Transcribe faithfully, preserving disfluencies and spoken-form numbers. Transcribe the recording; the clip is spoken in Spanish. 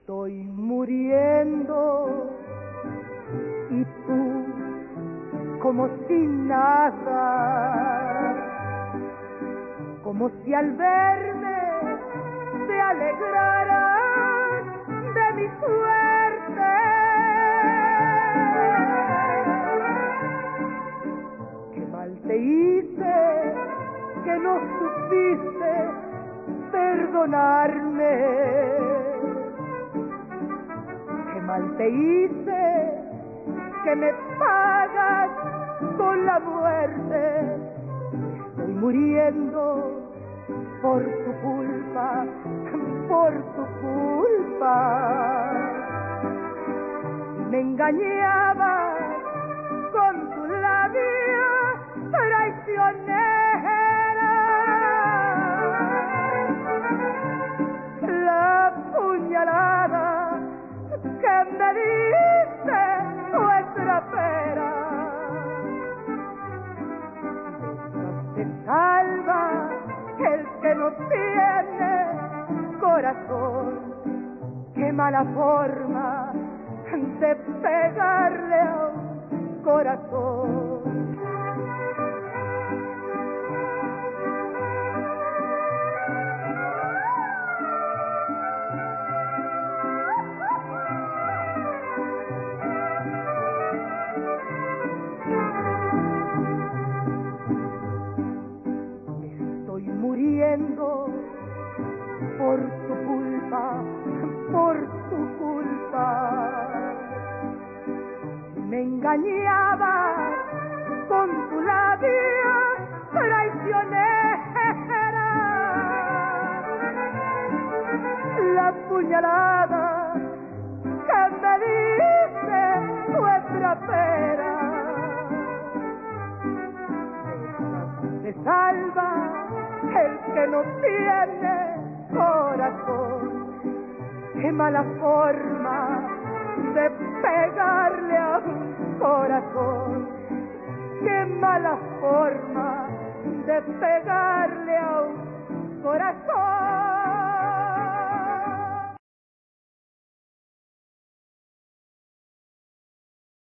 Estoy muriendo y tú como si nada, como si al verme te alegraras de mi suerte. Qué mal te hice que no supiste perdonarme. Qué mal te hice que me pagas con la muerte. Estoy muriendo por tu culpa, por tu culpa. Me engañabas con tu labia traicionera. La puñalada que me diste fue trapera. Se salva el que no tiene corazón. Qué mala forma de pegarle a un corazón. Estoy muriendo por tu culpa, por tu culpa. Me engañabas con tu labia traicionera. La puñalada que me diste fue trapera. Se salva el que no tiene corazón. Qué mala forma de pegarle a un corazón. Qué mala forma de pegarle a